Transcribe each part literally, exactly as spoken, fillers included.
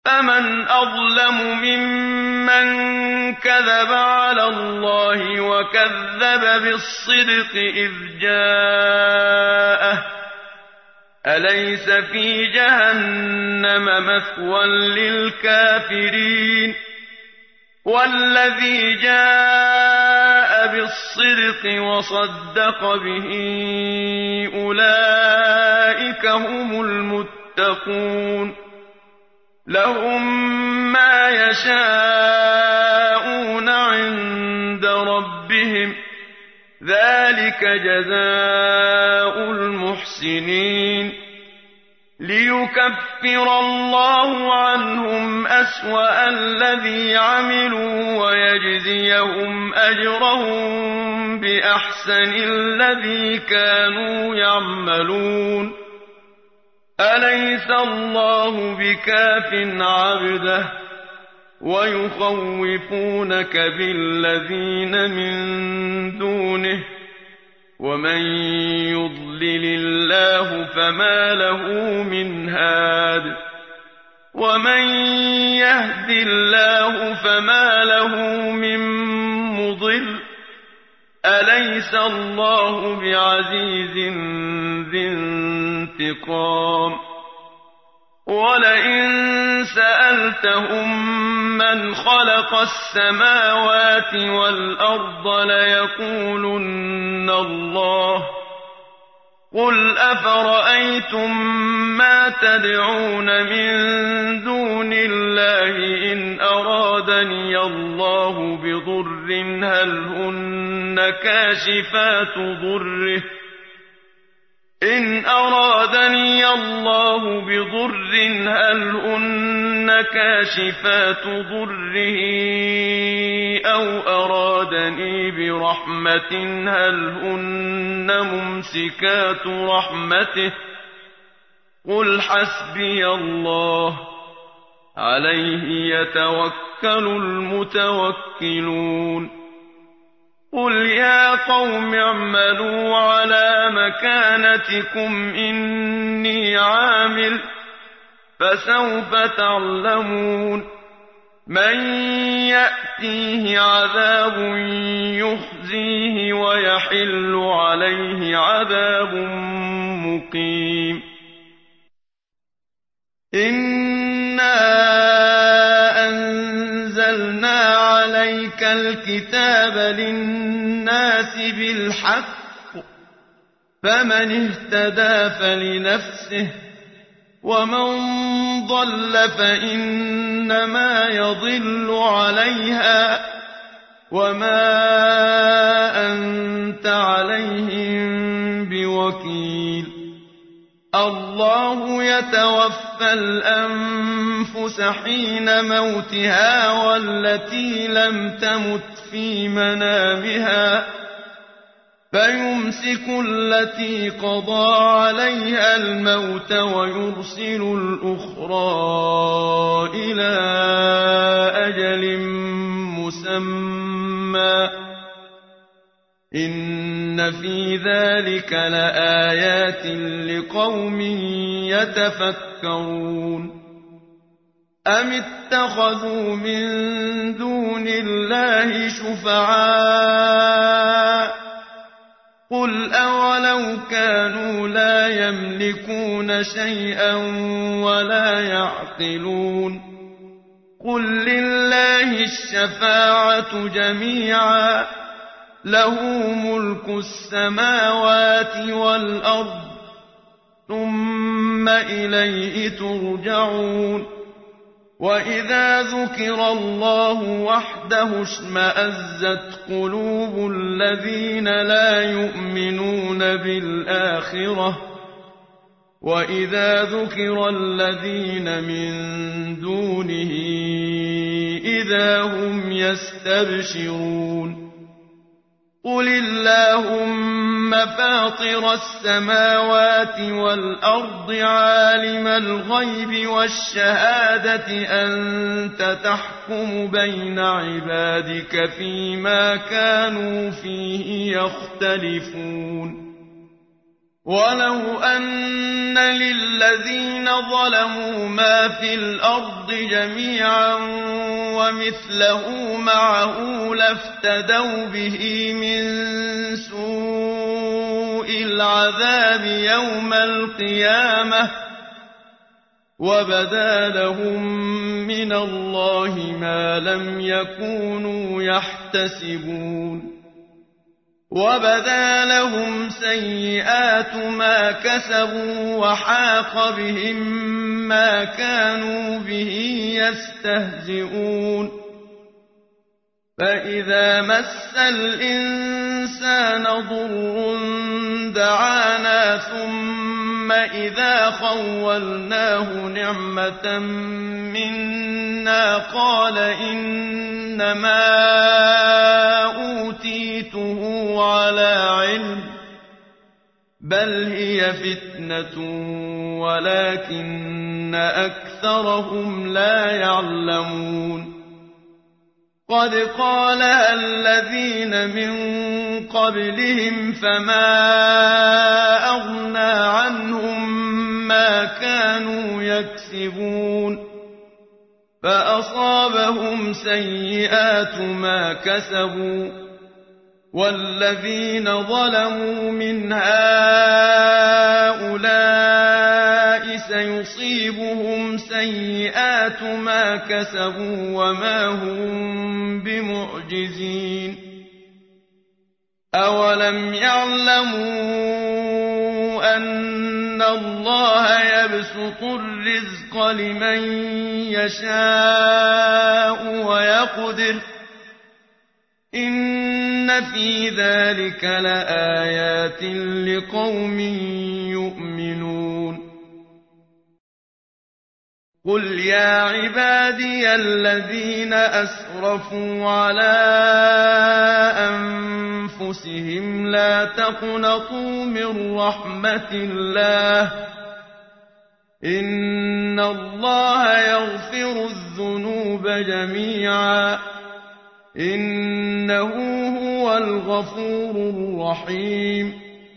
فمن أظلم ممن كذب على الله وكذب بالصدق إذ جاءه أليس في جهنم مثوى للكافرين والذي جاء بالصدق وصدق به أولئك هم المتقون لهم ما يشاءون عند ربهم ذلك جزاء المحسنين ليكفر الله عنهم أسوأ الذي عملوا ويجزيهم أجرهم بأحسن الذي كانوا يعملون أليس الله بكاف عبده ويخوفونك بالذين من دونه ومن يضلل الله فما له من هاد ومن يهد الله فما له من مضل أليس الله بعزيز ذي انتقام ولئن سألتهم من خلق السماوات والأرض ليقولن الله قل أفرأيتم ما تدعون من دون الله إن أرادني الله بضر هل هن كاشفات ضره إن أرادني الله بضر هل هن كاشفات ضره أو أرادني برحمة هل هن ممسكات رحمته قل حسبي الله عليه يتوكل المتوكلون قل يا قوم اعملوا على مكانتكم إني عامل فسوف تعلمون من يأتيه عذاب يخزيه ويحل عليه عذاب مقيم إنا أنزلنا عليك الكتاب للناس بالحق فمن اهتدى فلنفسه ومن ضل فإنما يضل عليها وما أنت عليهم بوكيل الله يتوفى الأنفس حين موتها والتي لم تمت في منامها فيمسك التي قضى عليها الموت ويرسل الأخرى إلى أجل مسمى إن في ذلك لآيات لقوم يتفكرون أم اتخذوا من دون الله شفعاء قل أولو كانوا لا يملكون شيئا ولا يعقلون قل لله الشفاعة جميعا له ملك السماوات والأرض ثم إليه ترجعون وإذا ذكر الله وحده اشمأزت قلوب الذين لا يؤمنون بالآخرة وإذا ذكر الذين من دونه إذا هم يستبشرون قل اللهم فاطر السماوات والأرض عالم الغيب والشهادة أنت تحكم بين عبادك فيما كانوا فيه يختلفون ولو أن للذين ظلموا ما في الأرض جميعا ومثله معه لافتدوا به من سوء العذاب يوم القيامة وبدا لهم من الله ما لم يكونوا يحتسبون وبدا لهم سيئات ما كسبوا وحاق بهم ما كانوا به يستهزئون فإذا مس الإنسان ضر دعانا ثم إذا خولناه نعمة منا قال إنما أوتيته على علم بل هي فتنة ولكن أكثرهم لا يعلمون قد قالها الذين من قبلهم فما أغنى عنهم ما كانوا يكسبون فأصابهم سيئات ما كسبوا والذين ظلموا من هؤلاء سيصيبهم سيئات ما كسبوا وما هم بمعجزين أولم يعلموا أن الله يبسط الرزق لمن يشاء ويقدر إن في ذلك لآيات لقوم يؤمنون قل يا عبادي الذين أسرفوا على أنفسهم لا تقنطوا من رحمة الله إن الله يغفر الذنوب جميعا إنه هو الغفور الرحيم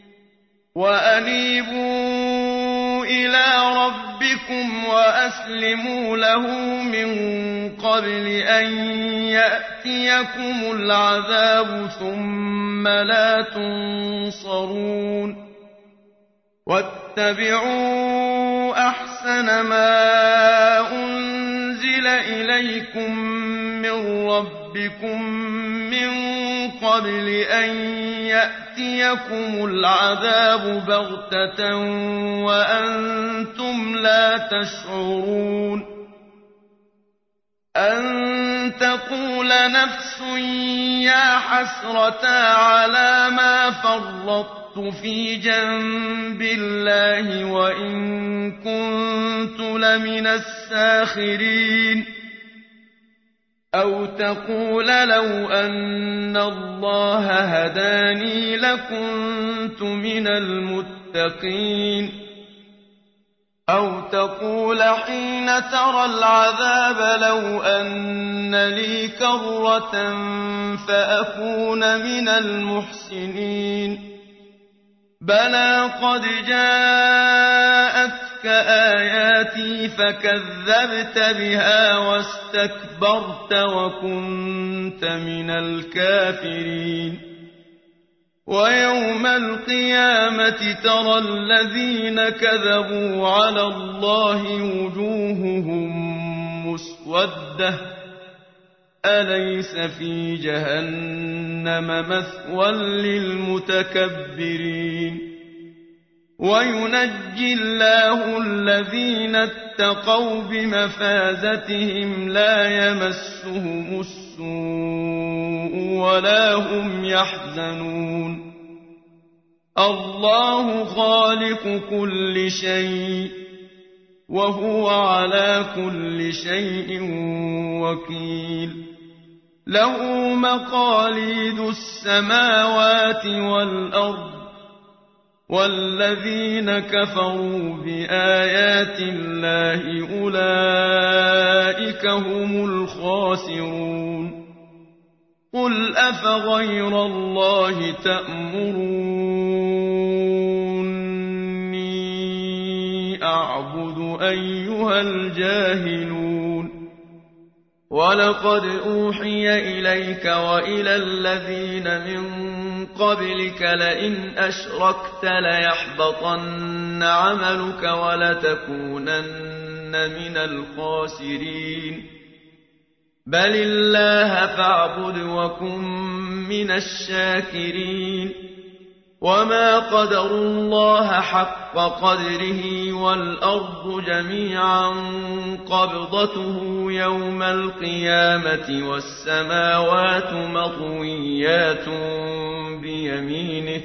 وأنيبوا إلى ربكم وأسلموا له من قبل أن يأتيكم العذاب ثم لا تنصرون واتبعوا أحسن ما أنزل إليكم من ربكم من قبل أن يأتيكم العذاب بغتة وأنتم لا تشعرون أن تقول نفس يا حسرة على ما فرطت في جنب الله وإن كنت لمن الساخرين أو تقول لو أن الله هداني لكنت من المتقين أو تقول حين ترى العذاب لو أن لي كرة فأكون من المحسنين بلى قد جاءتك آياتي فكذبت بها واستكبرت وكنت من الكافرين ويوم القيامة ترى الذين كذبوا على الله وجوههم مسودة أليس في جهنم مثوى للمتكبرين وينجي الله الذين اتقوا بمفازتهم لا يمسهم السوء ولا هم يحزنون الله خالق كل شيء وهو على كل شيء وكيل له مقاليد السماوات والأرض والذين كفروا بآيات الله أولئك هم الخاسرون قل أفغير الله تأمروني فاعبدوا أيها الجاهلون ولقد أوحي إليك وإلى الذين من قبلك لئن أشركت ليحبطن عملك ولتكونن من الخاسرين بل الله فاعبد وكن من الشاكرين وما قدروا الله حق قدره والأرض جميعا قبضته يوم القيامة والسماوات مطويات بيمينه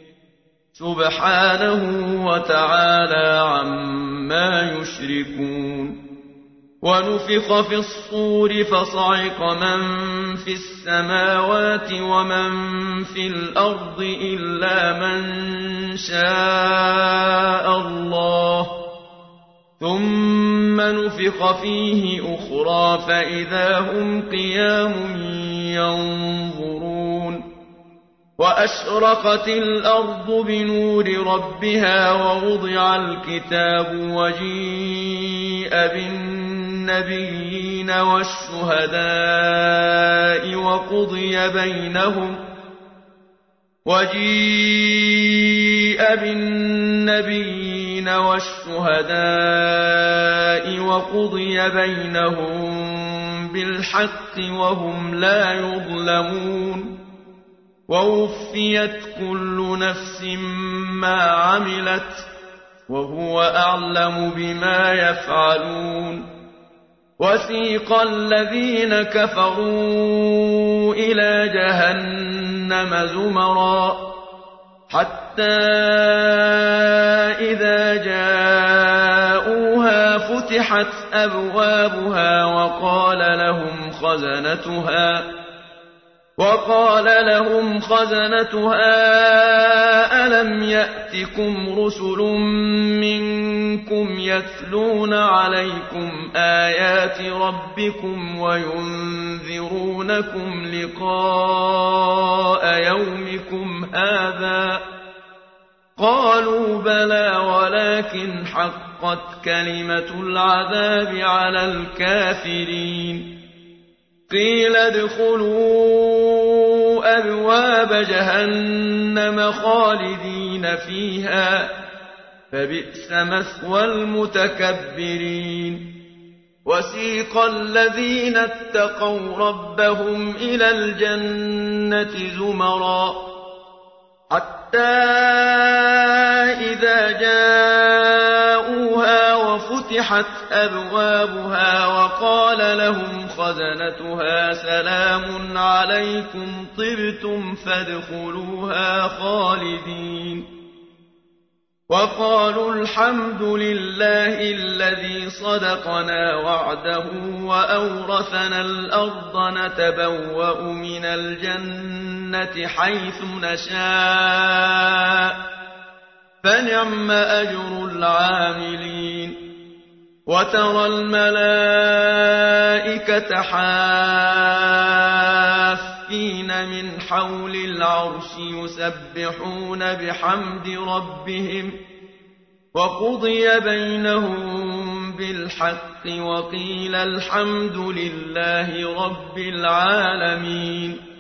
سبحانه وتعالى عما يشركون ونفخ في الصور فصعق من في السماوات ومن في الأرض إلا من شاء الله ثم نفخ فيه أخرى فإذا هم قيام ينظرون وأشرقت الأرض بنور ربها ووضع الكتاب وجيء بالنبيين والشهداء وقضي بينهم وجيء بالنبيين والشهداء وقضي بينهم بالحق وهم لا يظلمون ووفيت كل نفس ما عملت وهو أعلم بما يفعلون وسيق الذين كفروا إلى جهنم زمرا حتى إذا جاءوها فتحت أبوابها وقال لهم خزنتها وقال لهم خزنتها ألم يأتكم رسل منكم يتلون عليكم آيات ربكم وينذرونكم لقاء يومكم هذا قالوا بلى ولكن حقت كلمة العذاب على الكافرين قيل ادخلوا أبواب جهنم خالدين فيها فبئس مثوى المتكبرين وسيق الذين اتقوا ربهم إلى الجنة زمرا حتى إذا جاءوها وفتحت أبوابها وقال لهم خزنتها سلام عليكم طبتم فادخلوها خالدين وقالوا الحمد لله الذي صدقنا وعده وأورثنا الأرض نتبوأ من الجنة حيث نشاء فنعم أجر العاملين وترى الملائكة حافين من حول العرش يسبحون بحمد ربهم وقضي بينهم بالحق وقيل الحمد لله رب العالمين